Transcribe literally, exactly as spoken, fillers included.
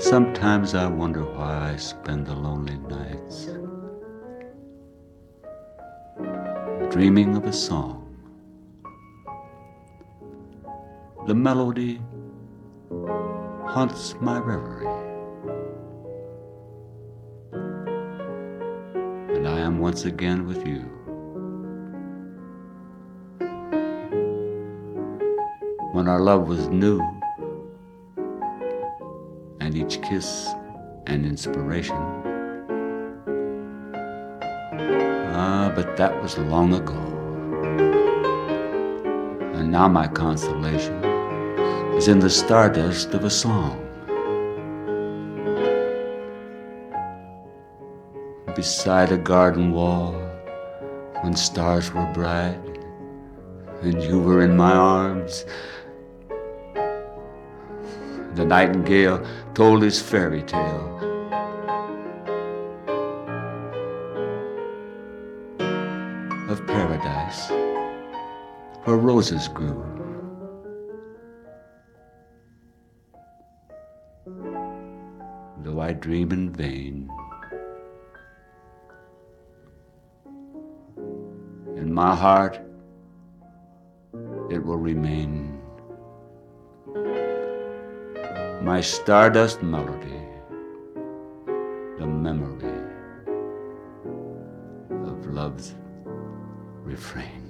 Sometimes I wonder why I spend the lonely nights dreaming of a song. The melody haunts my reverie, and I am once again with you. When our love was new, and each kiss an inspiration. Ah, but that was long ago. And now my consolation is in the stardust of a song. Beside a garden wall, when stars were bright, and you were in my arms, the nightingale told his fairy tale. Of paradise, where roses grew. Though I dream in vain, in my heart it will remain. My stardust melody, the memory of love's refrain.